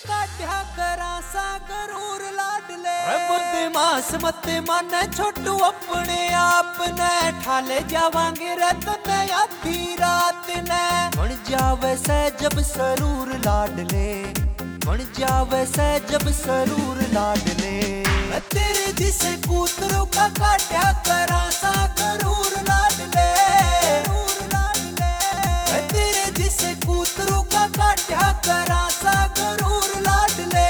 काट्या करा सा गरूर लाडले बदमाश मत माने छोटू अपने आप ने ठाले जावांगे रत ने आधी रात ने बन जावे से जब सरूर लाडले बन जावे से जब सरूर लाडले तेरे जिसे कूतरों का काट्या करा सा गरूर लाडले तेरे जिसे कूतरों का काट्या करा सा गरूर लाडले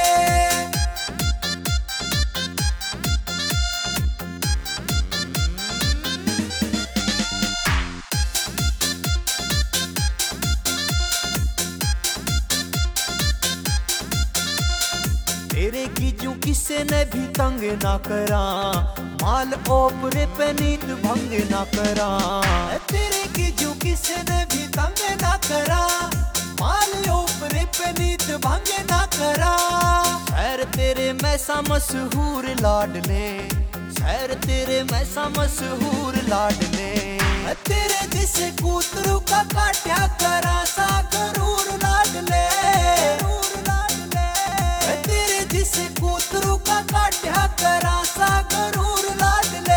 तेरे की जो किसे ने भी तंग ना करा माल ओपरे पे नीत भंग ना करा तेरे की जो किसे ने भी तंग ना करा माल ओपरे पे नीत भंग ना करा शहर तेरे मैसा मशहूर लाडले शहर तेरे मैसा मशहूर लाडले तेरे जिसे कूतरू का काट्या करा सा गरूर लाडले जिसे कूतरू का काट्या करा सा गरूर लाडले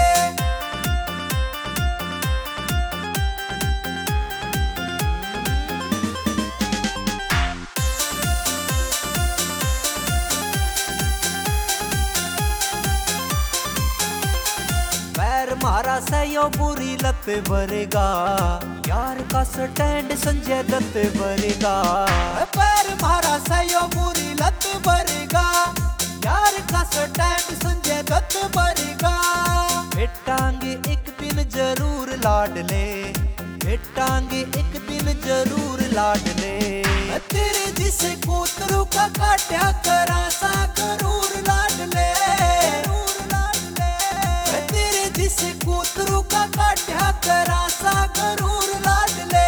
पैर मारा से यो बुरी लत भरेगा यार का स्टैंड संजय दत्त भरेगा पैर मारा से यो बुरी लत भरेगा यार का स्टैंड संजय दत्त भरेगा भेटांगे एक दिन जरूर लाडले भेटांगे एक दिन जरूर लाडले तेरे जिसे कूतरू का काट्या करा सा गरूर लाडले तेरे जिसे कूतरू का काट्या करा सा गरूर लाडले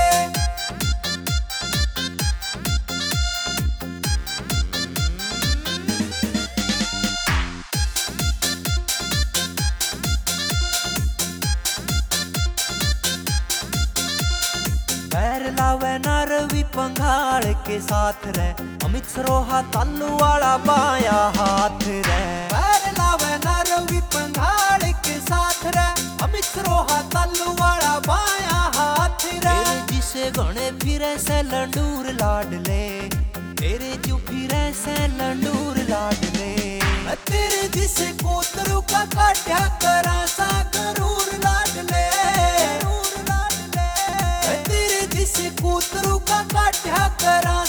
पैर लावे ना रवि पंघाल के साथ रे अमित सरोहा तालू वाला बाया हाथ रे पैर लावे ना रवि पंघाल के साथ रे अमित सरोहा तालू वाला बाया हाथ रे जिसे गणे फिरे से लंडूर लाडले तेरे जो फिरे से लंडूर लाडले तेरे जिसे कूतरू का काट्या करा सा गरूर लाडले तेरे जिसे कूतरू का काट्या करा